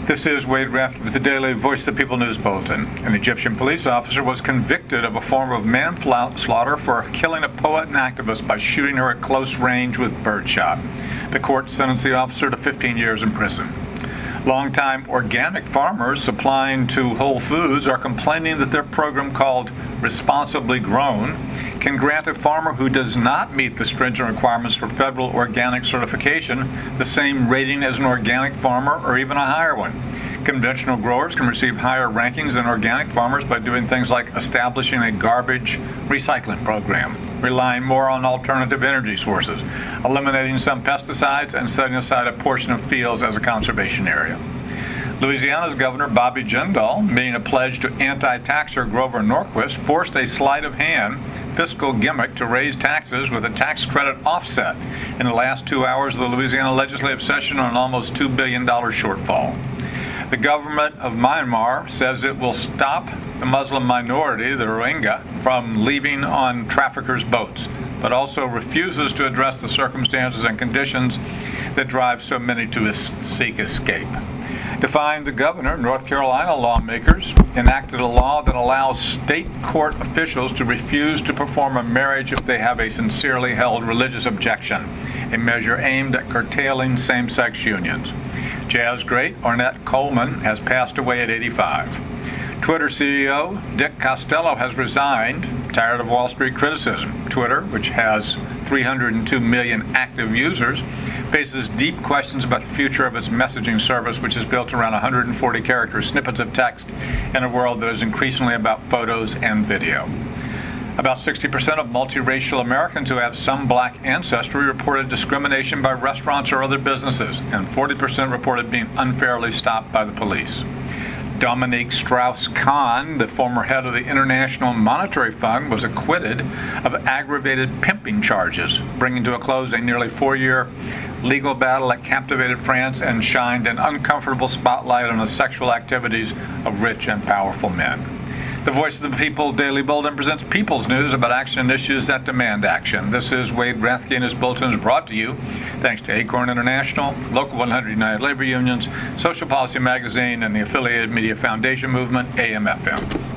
This is Wade Rathke with the Daily Voice of the People News Bulletin. An Egyptian police officer was convicted of a form of manslaughter for killing a poet and activist by shooting her at close range with birdshot. The court sentenced the officer to 15 years in prison. Longtime organic farmers supplying to Whole Foods are complaining that their program, called Responsibly Grown, can grant a farmer who does not meet the stringent requirements for federal organic certification the same rating as an organic farmer, or even a higher one. Conventional growers can receive higher rankings than organic farmers by doing things like establishing a garbage recycling program, relying more on alternative energy sources, eliminating some pesticides, and setting aside a portion of fields as a conservation area. Louisiana's Governor Bobby Jindal, meeting a pledge to anti-taxer Grover Norquist, forced a sleight of hand fiscal gimmick to raise taxes with a tax credit offset in the last 2 hours of the Louisiana legislative session on an almost $2 billion shortfall. The government of Myanmar says it will stop the Muslim minority, the Rohingya, from leaving on traffickers' boats, but also refuses to address the circumstances and conditions that drive so many to seek escape. Defying the governor, North Carolina lawmakers enacted a law that allows state court officials to refuse to perform a marriage if they have a sincerely held religious objection, a measure aimed at curtailing same-sex unions. Jazz great Ornette Coleman has passed away at 85. Twitter CEO Dick Costolo has resigned, tired of Wall Street criticism. Twitter, which has 302 million active users, faces deep questions about the future of its messaging service, which is built around 140-character snippets of text in a world that is increasingly about photos and video. About 60% of multiracial Americans who have some black ancestry reported discrimination by restaurants or other businesses, and 40% reported being unfairly stopped by the police. Dominique Strauss-Kahn, the former head of the International Monetary Fund, was acquitted of aggravated pimping charges, bringing to a close a nearly 4-year legal battle that captivated France and shined an uncomfortable spotlight on the sexual activities of rich and powerful men. The Voice of the People Daily Bulletin presents people's news about action and issues that demand action. This is Wade Rathke, and this bulletin is brought to you thanks to Acorn International, Local 100 United Labor Unions, Social Policy Magazine, and the affiliated media foundation movement, AM/FM.